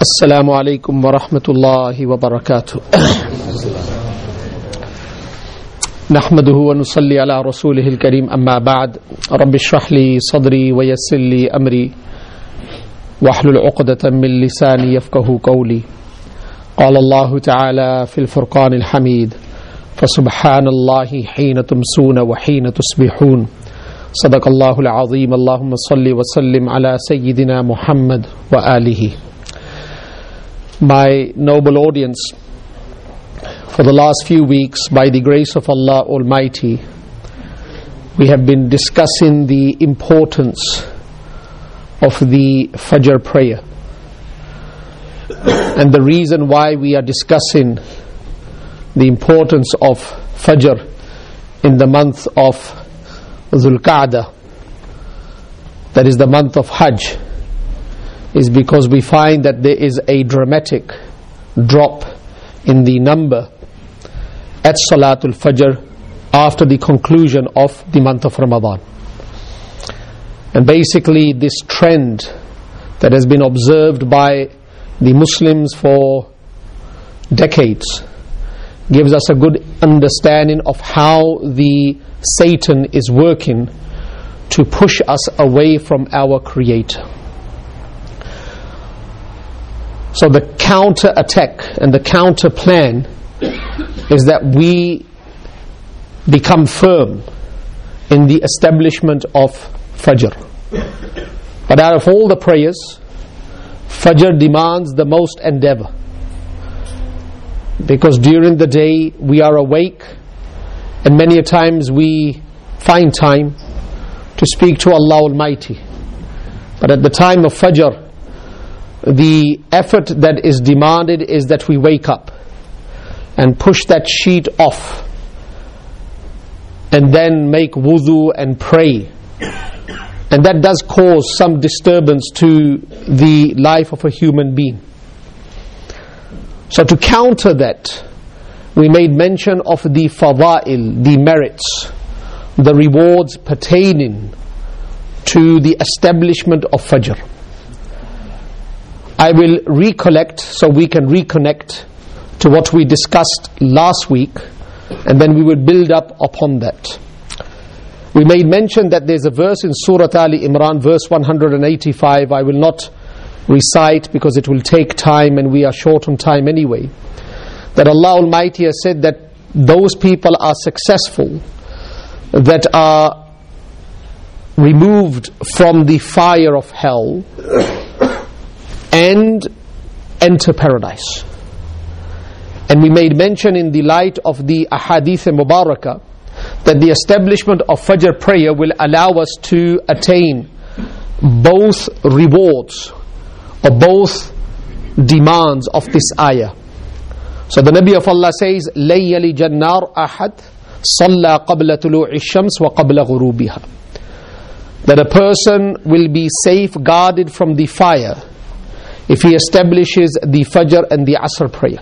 السلام عليكم ورحمة الله وبركاته نحمده ونصلي على رسوله الكريم أما بعد رب اشرح لي صدري ويسر لي أمري واحلل عقدة من لساني يفقه قولي قال الله تعالى في الفرقان الحميد فسبحان الله حين تمسون وحين تصبحون صدق الله العظيم اللهم صل وسلم على سيدنا محمد وآله. My noble audience, for the last few weeks, by the grace of Allah Almighty, we have been discussing the importance of the Fajr prayer. And the reason why we are discussing the importance of Fajr in the month of Dhul Qa'dah, that is the month of Hajj, is because we find that there is a dramatic drop in the number at Salatul Fajr after the conclusion of the month of Ramadan. And basically this trend that has been observed by the Muslims for decades gives us a good understanding of how the Satan is working to push us away from our Creator. So the counter attack and the counter plan is that we become firm in the establishment of Fajr. But out of all the prayers, Fajr demands the most endeavor, because during the day we are awake and many a times we find time to speak to Allah Almighty. But at the time of Fajr, the effort that is demanded is that we wake up and push that sheet off and then make wudu and pray. And that does cause some disturbance to the life of a human being. So to counter that, we made mention of the fada'il, the merits, the rewards pertaining to the establishment of Fajr. I will recollect so we can reconnect to what we discussed last week, and then we will build up upon that. We made mention that there's a verse in Surah Ali Imran, verse 185. I will not recite because it will take time and we are short on time anyway. That Allah Almighty has said that those people are successful that are removed from the fire of hell and enter paradise. And we made mention in the light of the Ahadith Mubarakah that the establishment of Fajr prayer will allow us to attain both rewards or both demands of this ayah. So the Nabi of Allah says, لَن يَلِجَ النَّارَ أَحَدٌ صَلَّى قَبْلَ طُلُوعِ الشَّمْسِ وَقَبْلَ غُرُوبِهَا. That a person will be safeguarded from the fire if he establishes the Fajr and the Asr prayer.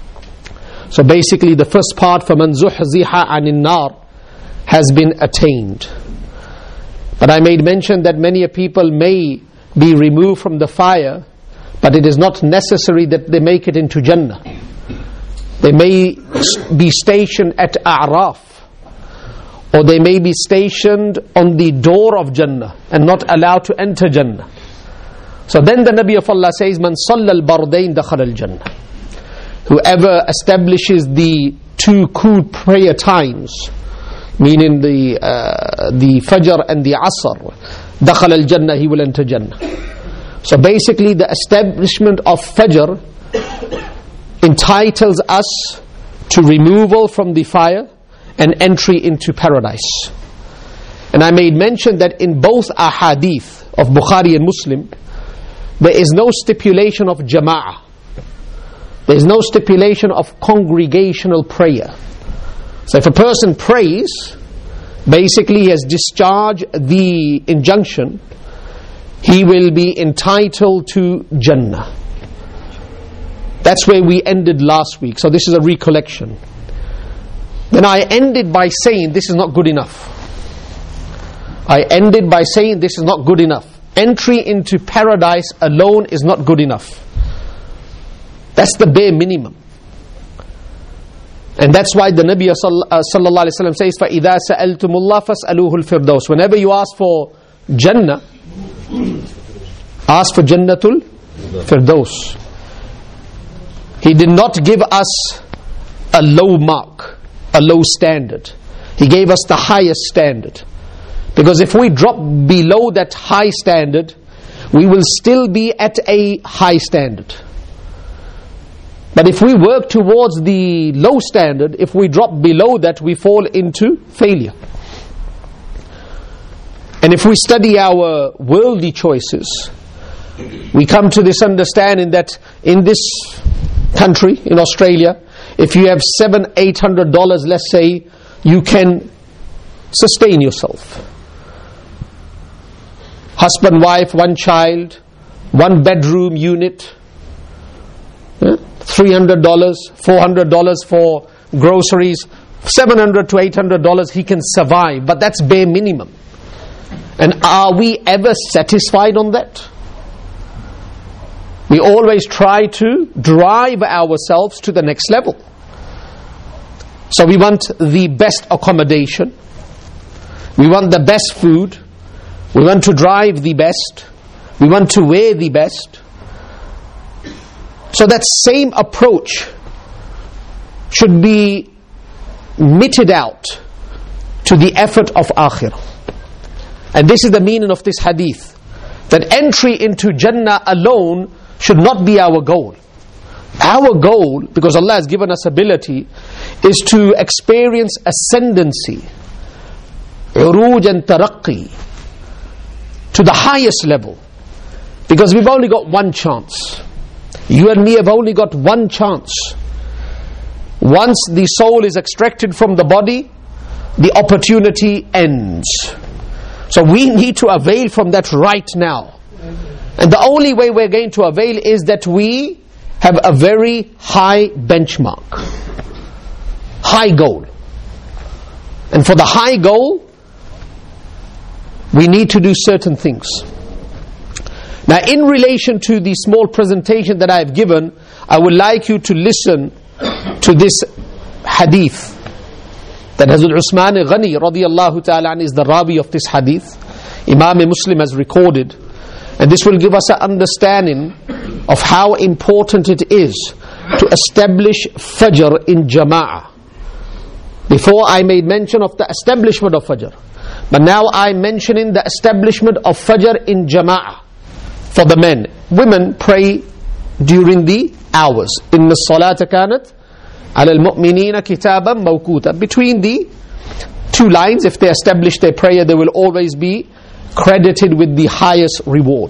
So basically the first part, فَمَنْ زُحْزِحَ عَنِ النَّارِ, has been attained. But I made mention that many people may be removed from the fire, but it is not necessary that they make it into Jannah. They may be stationed at A'raf, or they may be stationed on the door of Jannah and not allowed to enter Jannah. So then the Nabi of Allah says, مَنْ صَلَّى الْبَرْدَيْنِ دَخَلَ الْجَنَّةِ. Whoever establishes the two cool prayer times, meaning the Fajr and the Asr, دَخَلَ الْجَنَّةِ, he will enter Jannah. So basically the establishment of Fajr entitles us to removal from the fire and entry into paradise. And I made mention that in both ahadith of Bukhari and Muslim, there is no stipulation of jama'ah. There is no stipulation of congregational prayer. So if a person prays, basically he has discharged the injunction, he will be entitled to Jannah. That's where we ended last week. So this is a recollection. Then I ended by saying this is not good enough. Entry into paradise alone is not good enough. That's the bare minimum. And that's why the Nabi sallallahu alaihi wasallam says, فَإِذَا سَأَلْتُمُ اللَّهَ فَاسْأَلُوهُ الْفِرْدَوْسِ. Whenever you ask for Jannah, ask for Jannatul Firdaus. He did not give us a low mark, a low standard. He gave us the highest standard. Because if we drop below that high standard, we will still be at a high standard. But if we work towards the low standard, if we drop below that, we fall into failure. And if we study our worldly choices, we come to this understanding that in this country, in Australia, if you have $700-800, let's say, you can sustain yourself. Husband, wife, one child, one bedroom unit, $300, $400 for groceries, $700 to $800, he can survive. But that's bare minimum. And are we ever satisfied on that? We always try to drive ourselves to the next level. So we want the best accommodation, we want the best food, we want to drive the best, we want to wear the best. So that same approach should be meted out to the effort of akhirah. And this is the meaning of this hadith, that entry into Jannah alone should not be our goal. Our goal, because Allah has given us ability, is to experience ascendancy, uruj and taraqqi, to the highest level. Because we've only got one chance. You and me have only got one chance. Once the soul is extracted from the body, the opportunity ends. So we need to avail from that right now. And the only way we're going to avail is that we have a very high benchmark, high goal. And for the high goal, we need to do certain things. Now, in relation to the small presentation that I have given, I would like you to listen to this hadith that Hazrat Usman Ghani radiyallahu ta'ala an is the Rabi of this hadith. Imam Muslim has recorded. And this will give us an understanding of how important it is to establish Fajr in Jama'ah. Before I made mention of the establishment of Fajr, but now I'm mentioning the establishment of Fajr in Jama'ah for the men. Women pray during the hours. Inna salata kanat ala al-mu'minina kitaban mawquta. Between the two lines, if they establish their prayer, they will always be credited with the highest reward.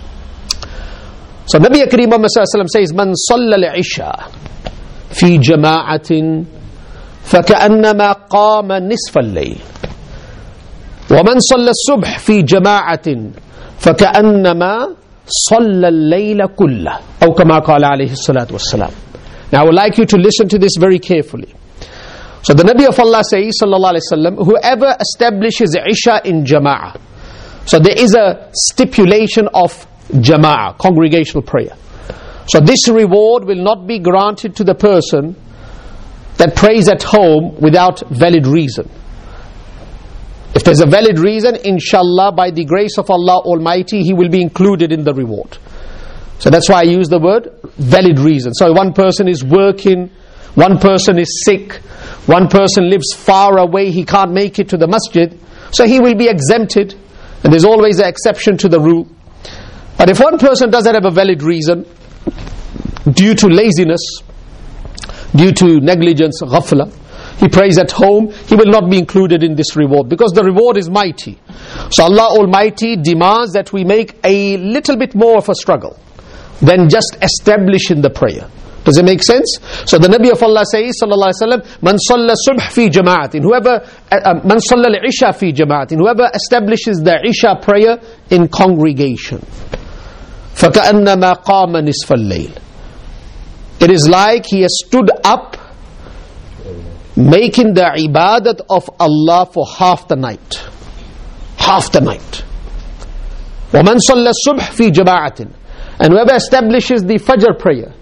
So Nabi Kareem Muhammad sallallahu alaihi wasallam says, "Man salla al-isha fi jama'atin فكأنما قام نصف الليل ومن صلى الصبح في جماعة فكأنما صلى الليل كله أو كما قال عليه الصلاة والسلام." Now I would like you to listen to this very carefully. So the Nabi of Allah says, sallallahu alaihi wasallam, whoever establishes Isha in Jama'ah. So there is a stipulation of Jama'ah, congregational prayer. So this reward will not be granted to the person that prays at home without valid reason. If there's a valid reason, inshallah, by the grace of Allah Almighty, he will be included in the reward. So that's why I use the word valid reason. So one person is working, one person is sick, one person lives far away, he can't make it to the masjid, so he will be exempted, and there's always an exception to the rule. But if one person doesn't have a valid reason, due to laziness, due to negligence, ghafla, he prays at home, he will not be included in this reward, because the reward is mighty. So Allah Almighty demands that we make a little bit more of a struggle than just establishing the prayer. Does it make sense? So the Nabi of Allah says, sallallahu alaihi wasallam, "Man salla subh fi jama'atin." Whoever man salla al-isha fi jama'atin. Whoever establishes the Isha prayer in congregation, فَكَأَنَّمَا قَامَ نِصْفَ اللَّيْلِ. It is like he has stood up, making the ibadat of Allah for half the night. Half the night. وَمَنْ صَلَّى الصُّبْحِ فِي جَمَاعَةٍ. And whoever establishes the Fajr prayer.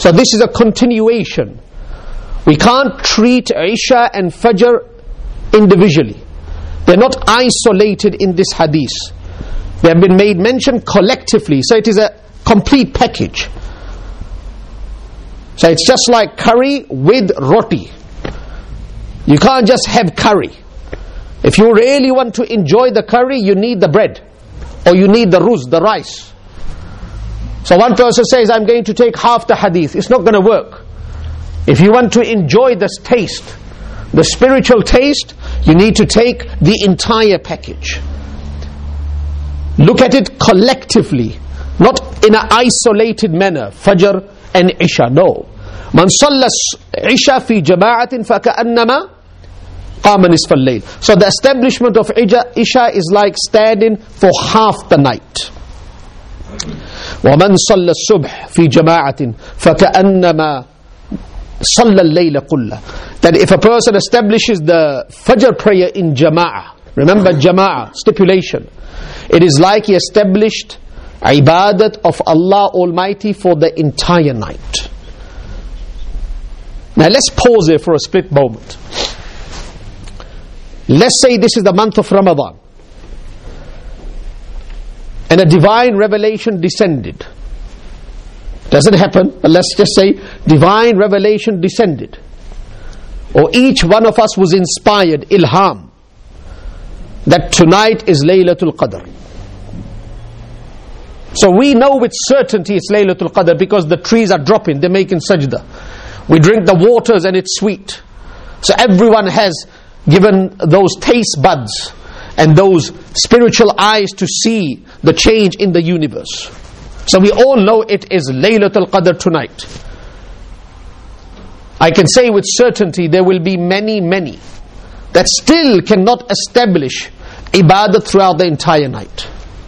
So this is a continuation. We can't treat Isha and Fajr individually. They're not isolated in this hadith. They have been made mention collectively. So it is a complete package. So it's just like curry with roti. You can't just have curry. If you really want to enjoy the curry, you need the bread. Or you need the ruz, the rice. So one person says, I'm going to take half the hadith. It's not going to work. If you want to enjoy this taste, the spiritual taste, you need to take the entire package. Look at it collectively, not in an isolated manner. Fajr and Isha, no. Man salla Isha fi jama'atin faka'annama qama nisfa al-layl. So the establishment of Isha is like standing for half the night. وَمَنْ صَلَّ الصُّبْحِ فِي جَمَاعَةٍ فَكَأَنَّمَا صَلَّ اللَّيْلَ كُلَّهُ. That if a person establishes the Fajr prayer in Jama'ah, remember Jama'ah, stipulation, it is like he established ibadat of Allah Almighty for the entire night. Now let's pause here for a split moment. Let's say this is the month of Ramadan, and a divine revelation descended. Doesn't happen, but let's just say divine revelation descended. Or each one of us was inspired, ilham, that tonight is Laylatul Qadr. So we know with certainty it's Laylatul Qadr because the trees are dropping, they're making sajda. We drink the waters and it's sweet. So everyone has given those taste buds and those spiritual eyes to see the change in the universe. So we all know it is Laylatul Qadr tonight. I can say with certainty there will be many that still cannot establish ibadat throughout the entire night.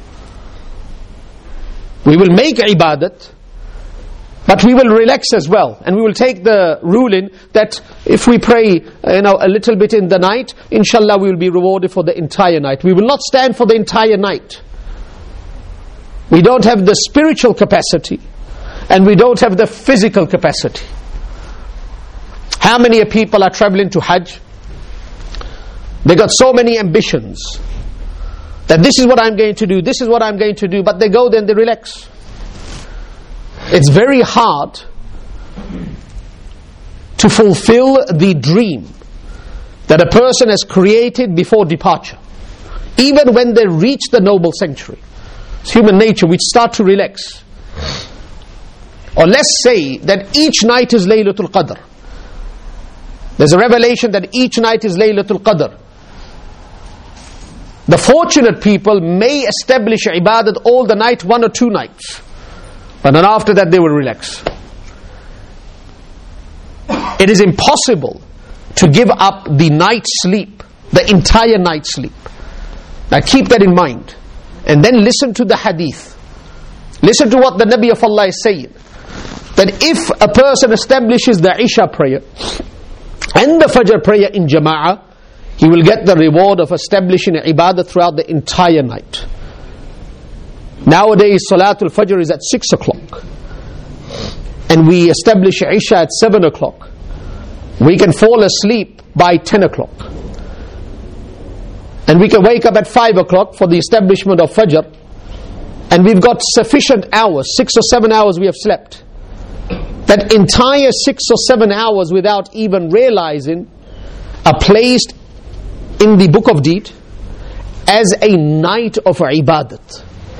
We will make ibadat, but we will relax as well, and we will take the ruling that if we pray a little bit in the night, inshallah we will be rewarded for the entire night. We will not stand for the entire night. We don't have the spiritual capacity, and we don't have the physical capacity. How many people are traveling to Hajj? They got so many ambitions that this is what I'm going to do, this is what I'm going to do, but they go there and they relax. It's very hard to fulfill the dream that a person has created before departure. Even when they reach the noble sanctuary, it's human nature, we start to relax. Or let's say that each night is Laylatul Qadr. There's a revelation that each night is Laylatul Qadr. The fortunate people may establish ibadat all the night, 1 or 2 nights. But then after that they will relax. It is impossible to give up the night sleep, the entire night sleep. Now keep that in mind. And then listen to the hadith. Listen to what the Nabi of Allah is saying. That if a person establishes the Isha prayer and the Fajr prayer in Jama'ah, he will get the reward of establishing ibadah throughout the entire night. Nowadays Salatul Fajr is at 6 o'clock, and we establish Isha at 7 o'clock. We can fall asleep by 10 o'clock, and we can wake up at 5 o'clock for the establishment of Fajr, and we've got sufficient hours, 6 or 7 hours we have slept. That entire 6 or 7 hours, without even realizing, are placed in the book of deed as a night of ibadat.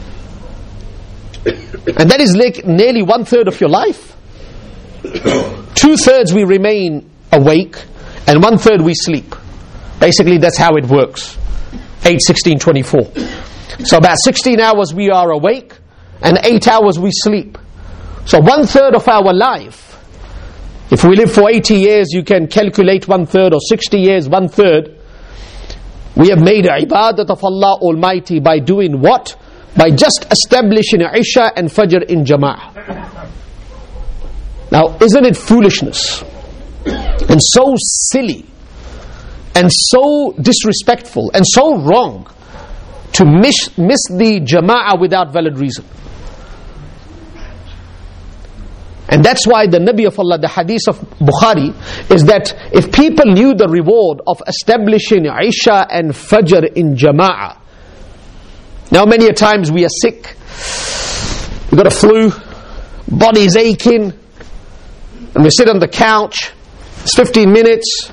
And that is like nearly 1/3 of your life. 2/3 we remain awake, and 1/3 we sleep. Basically that's how it works. 8, 16, 24. So about 16 hours we are awake, and 8 hours we sleep. So 1/3 of our life, if we live for 80 years, you can calculate 1/3, or 60 years, 1/3. We have made ibadat of Allah Almighty by doing what? By just establishing Isha and Fajr in Jama'ah. Now, isn't it foolishness? And so silly, and so disrespectful, and so wrong to miss the Jama'ah without valid reason. And that's why the Nabi of Allah, the hadith of Bukhari, is that if people knew the reward of establishing Isha and Fajr in Jama'ah. Now many a times we are sick, we got a flu, body's aching, and we sit on the couch, it's 15 minutes,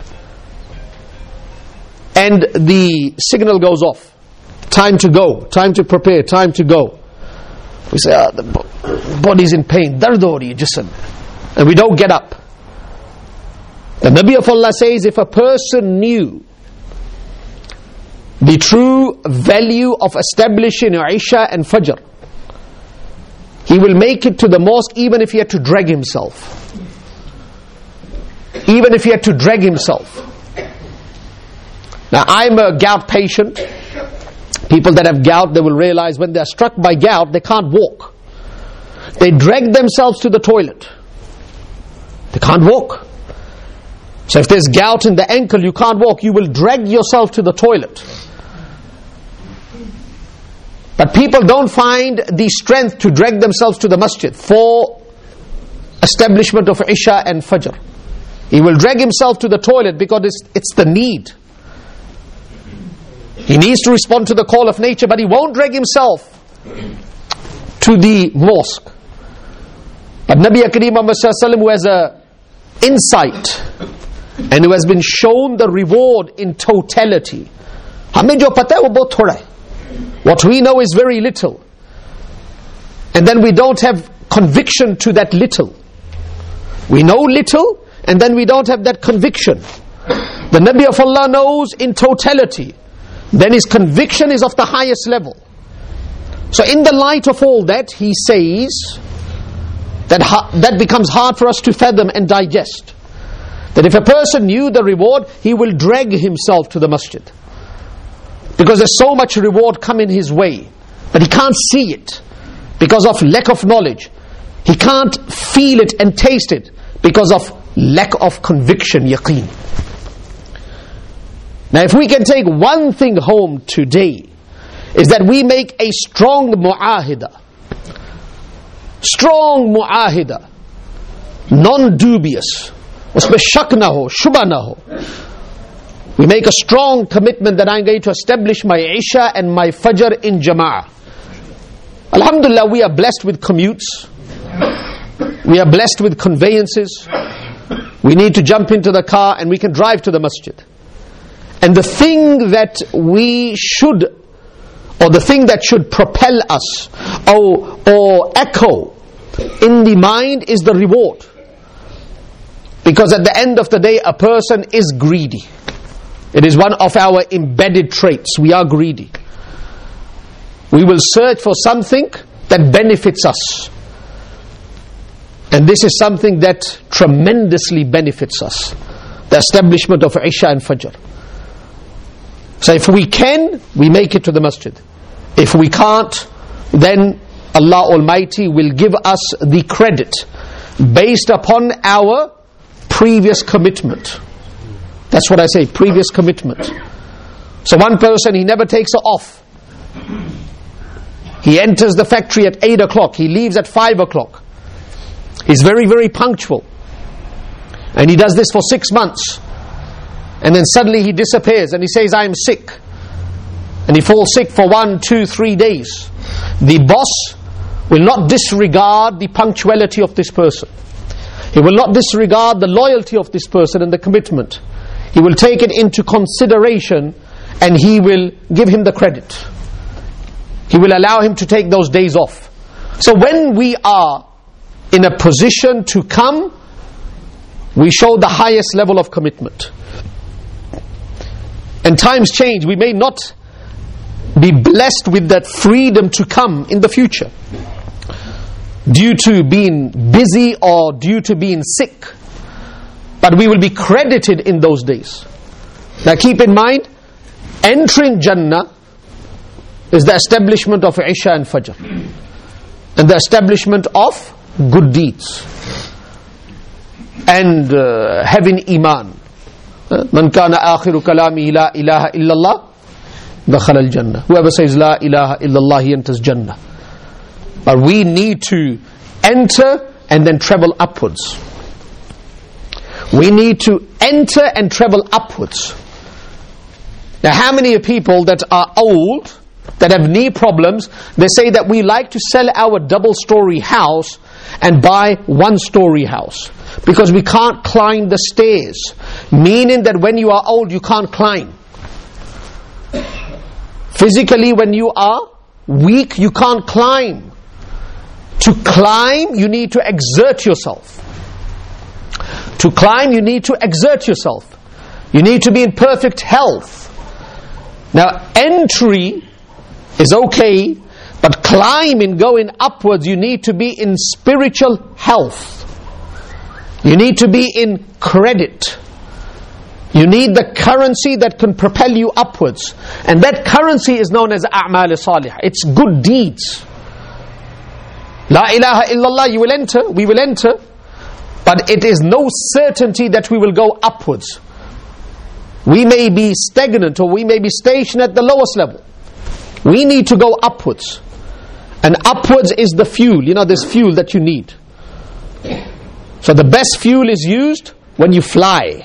and the signal goes off. Time to go, time to prepare, time to go. We say, the body's in pain, dard ho rahi hai jism, and we don't get up. The Nabi of Allah says, if a person knew the true value of establishing Isha and Fajr, he will make it to the mosque even if he had to drag himself. Even if he had to drag himself. Now I'm a gout patient. People that have gout, they will realize when they are struck by gout, they can't walk. They drag themselves to the toilet. They can't walk. So if there's gout in the ankle, you can't walk, you will drag yourself to the toilet. But people don't find the strength to drag themselves to the masjid for establishment of Isha and Fajr. He will drag himself to the toilet because it's the need. He needs to respond to the call of nature, but he won't drag himself to the mosque. But Nabi Kareem Muhammad Sallallahu Alaihi Wasallam, who has a insight and who has been shown the reward in totality, हमें जो पता है वो बहुत थोड़ा है. What we know is very little, and then we don't have conviction to that little. We know little, and then we don't have that conviction. The Nabi of Allah knows in totality, then his conviction is of the highest level. So in the light of all that, he says that becomes hard for us to fathom and digest. That if a person knew the reward, he will drag himself to the masjid. Because there's so much reward coming his way, but he can't see it because of lack of knowledge. He can't feel it and taste it because of lack of conviction, yaqeen. Now if we can take one thing home today, is that we make a strong mu'ahida. Strong mu'ahida. Non-dubious. Usme shak na ho, shubha na ho. We make a strong commitment that I'm going to establish my Isha and my Fajr in Jama'ah. Alhamdulillah, we are blessed with commutes. We are blessed with conveyances. We need to jump into the car and we can drive to the masjid. And the thing that we should, or the thing that should propel us or echo in the mind is the reward. Because at the end of the day, a person is greedy. It is one of our embedded traits. We are greedy. We will search for something that benefits us. And this is something that tremendously benefits us. The establishment of Isha and Fajr. So if we can, we make it to the masjid. If we can't, then Allah Almighty will give us the credit based upon our previous commitment. That's what I say, previous commitment. So one person, he never takes it off. He enters the factory at 8 o'clock, he leaves at 5 o'clock. He's very, very punctual. And he does this for 6 months. And then suddenly he disappears and he says, I am sick. And he falls sick for 1, 2, 3 days. The boss will not disregard the punctuality of this person. He will not disregard the loyalty of this person and the commitment. He will take it into consideration and he will give him the credit. He will allow him to take those days off. So when we are in a position to come, we show the highest level of commitment. And times change. We may not be blessed with that freedom to come in the future, due to being busy or due to being sick. But we will be credited in those days. Now keep in mind, entering Jannah is the establishment of Isha and Fajr. And the establishment of good deeds. And having Iman. Man kana akhiru kalami la ilaha illallah dakhala al-jannah. Whoever says la ilaha illallah, he enters Jannah. But we need to enter and then travel upwards. We need to enter and travel upwards. Now, how many people that are old, that have knee problems, they say that we like to sell our double-story house and buy one-story house because we can't climb the stairs, meaning that when you are old you can't climb. Physically, when you are weak, you can't climb. To climb, you need to exert yourself. To climb, you need to exert yourself. You need to be in perfect health. Now, entry is okay, but climbing, going upwards, you need to be in spiritual health. You need to be in credit. You need the currency that can propel you upwards. And that currency is known as a'mal salih. It's good deeds. La ilaha illallah, you will enter, we will enter, but it is no certainty that we will go upwards. We may be stagnant or we may be stationed at the lowest level. We need to go upwards. And upwards is the fuel. You know, there's fuel that you need. So the best fuel is used when you fly.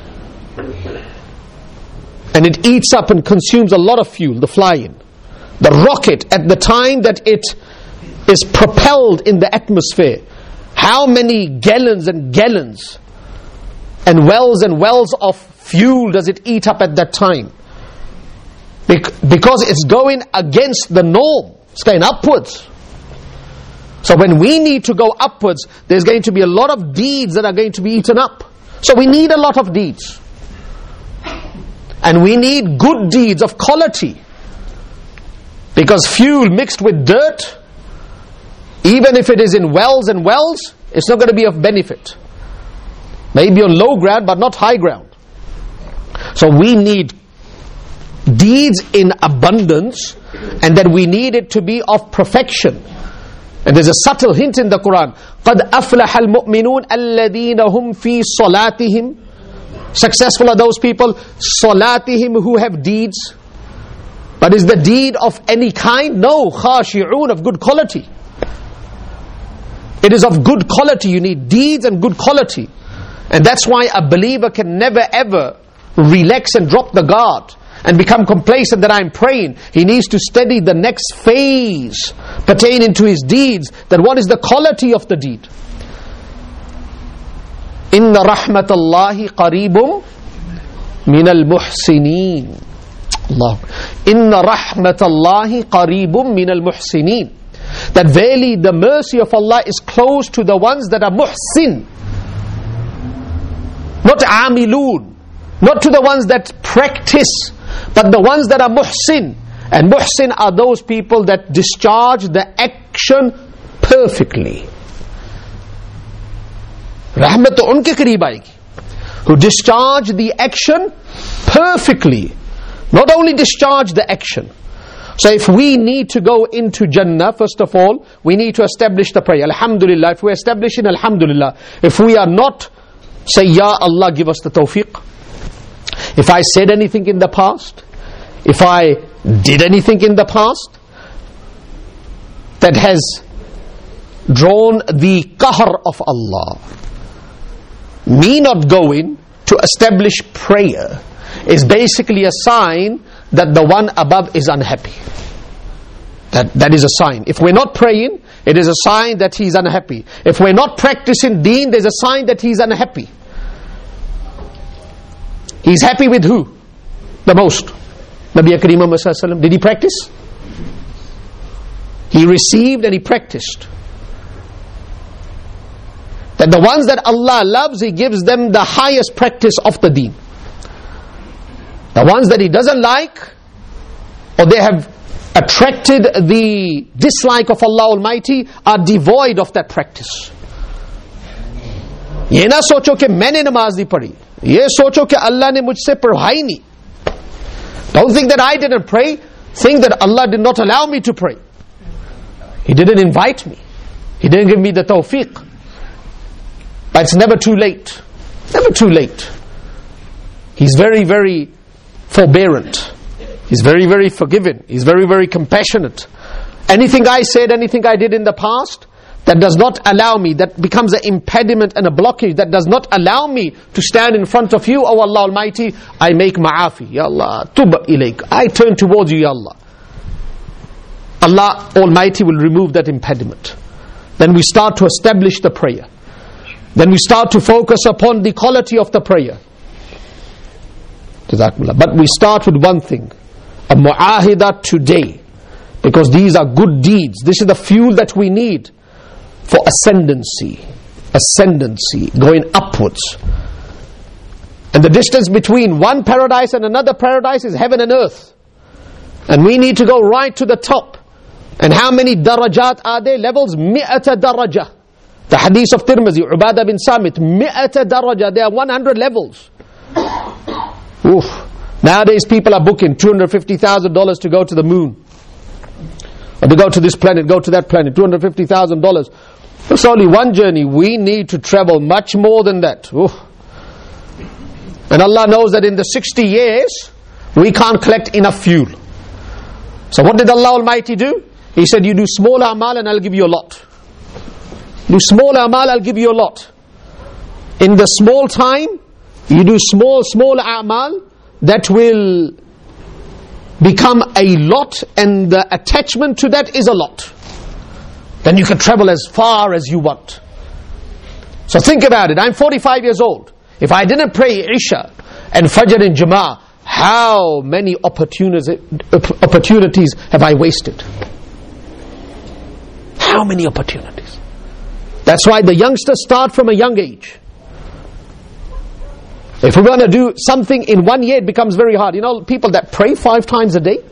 And it eats up and consumes a lot of fuel, the flying. The rocket, at the time that it is propelled in the atmosphere, how many gallons and gallons and wells of fuel does it eat up at that time? Because it's going against the norm. It's going upwards. So when we need to go upwards, there's going to be a lot of deeds that are going to be eaten up. So we need a lot of deeds. And we need good deeds of quality. Because fuel mixed with dirt, even if it is in wells and wells, it's not going to be of benefit. Maybe on low ground, but not high ground. So we need deeds in abundance, and then we need it to be of perfection. And there's a subtle hint in the Quran. قَدْ أَفْلَحَ الْمُؤْمِنُونَ الَّذِينَ هُمْ فِي صَلَاتِهِمْ. Successful are those people, صَلَاتِهِمْ, who have deeds. But is the deed of any kind? No, خَاشِعُونَ, of good quality. It is of good quality. You need deeds and good quality. And that's why a believer can never ever relax and drop the guard and become complacent that I'm praying. He needs to study the next phase pertaining to his deeds, that what is the quality of the deed. Inna rahmatallahi qareebum minal muhsineen. Allah. Inna rahmatallahi qareebum minal muhsineen. That verily the mercy of Allah is close to the ones that are muhsin. Not amilun. Not to the ones that practice, but the ones that are muhsin. And muhsin are those people that discharge the action perfectly. Rahmat to unke kareeb aayegi, who discharge the action perfectly. Not only discharge the action. So if we need to go into Jannah, first of all, we need to establish the prayer. Alhamdulillah. If we establish it, Alhamdulillah. If we are not, say, Ya Allah, give us the tawfiq. If I said anything in the past, if I did anything in the past that has drawn the qahr of Allah, me not going to establish prayer is basically a sign that the one above is unhappy. That is a sign. If we're not praying, it is a sign that he's unhappy. If we're not practicing deen, there's a sign that he's unhappy. He's happy with who? The most. Nabi Kareem Muhammad Sallallahu Alaihi Wasallam. Did he practice? He received and he practiced. That the ones that Allah loves, He gives them the highest practice of the deen. The ones that He doesn't like, or they have attracted the dislike of Allah Almighty, are devoid of that practice. ये ना सोचो कि मैंने नमाज नहीं पढ़ी, ये सोचो कि Allah ने मुझसे पढ़ाई नहीं. Don't think that I didn't pray. Think that Allah did not allow me to pray. He didn't invite me. He didn't give me the tawfiq. But it's never too late. Never too late. He's very, very forbearant. He's very, very forgiving. He's very, very compassionate. Anything I said, anything I did in the past that does not allow me, that becomes an impediment and a blockage, that does not allow me to stand in front of you, O Allah Almighty, I make ma'afi. Ya Allah, tub ilayk. I turn towards you, Ya Allah. Allah Almighty will remove that impediment. Then we start to establish the prayer. Then we start to focus upon the quality of the prayer. But we start with one thing, a mu'ahida today, because these are good deeds. This is the fuel that we need for ascendancy, going upwards. And the distance between one paradise and another paradise is heaven and earth. And we need to go right to the top. And how many darajat are there? Levels, mi'ata daraja. The hadith of Tirmizi, Ubadah bin Samit, mi'ata daraja, there are 100 levels. Oof. Nowadays people are booking $250,000 to go to the moon. Or to go to this planet, go to that planet, $250,000. It's only one journey. We need to travel much more than that. Oof. And Allah knows that in the 60 years, we can't collect enough fuel. So what did Allah Almighty do? He said, you do small amal and I'll give you a lot. Do small amal, I'll give you a lot. In the small time, you do small amal, that will become a lot, and the attachment to that is a lot. Then you can travel as far as you want. So think about it. I'm 45 years old. If I didn't pray Isha and Fajr in Jama'ah, how many opportunities have I wasted? How many opportunities? That's why the youngsters start from a young age. If we're going to do something in 1 year, it becomes very hard. You know, people that pray 5 times a day,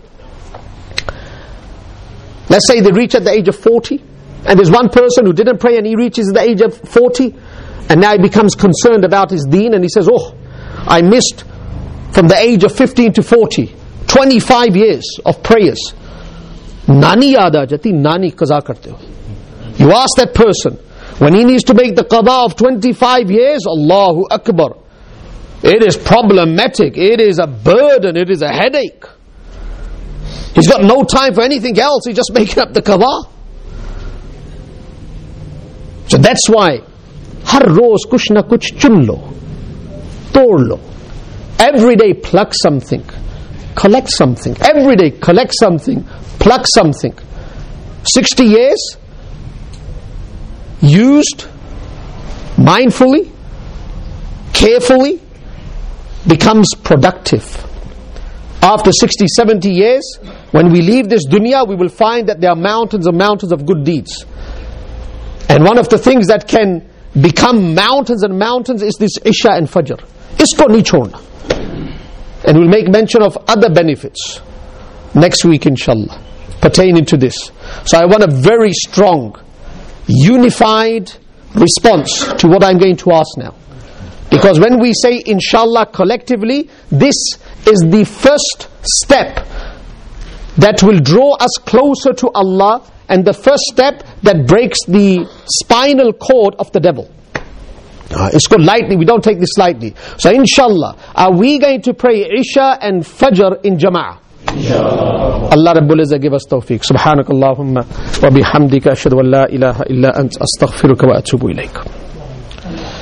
let's say they reach at the age of 40, and there's one person who didn't pray and he reaches the age of 40, and now he becomes concerned about his deen, and he says, oh, I missed from the age of 15 to 40, 25 years of prayers. Nani yaad aa jati, nani qaza karte ho. You ask that person, when he needs to make the qada of 25 years, Allahu Akbar, it is problematic, it is a burden, it is a headache. He's got no time for anything else, he's just making up the qada. So that's why, har roz kuch na kuch chun lo, tod lo. Every day pluck something, collect something. Every day collect something, pluck something. 60 years used mindfully, carefully, becomes productive. After 60, 70 years, when we leave this dunya, we will find that there are mountains and mountains of good deeds. And one of the things that can become mountains and mountains is this Isha and Fajr. Isko nahi chhodna. And we'll make mention of other benefits next week inshallah, pertaining to this. So I want a very strong, unified response to what I'm going to ask now. Because when we say inshallah collectively, this is the first step that will draw us closer to Allah, and the first step that breaks the spinal cord of the devil. It's called lightly, we don't take this lightly. So inshallah, are we going to pray Isha and Fajr in Jama'ah? Allah Rabbul Izzah give us tawfiq. Subhanakallahumma wa bihamdika ashhadu an la ilaha illa ant astaghfiruka wa atubu ilayk.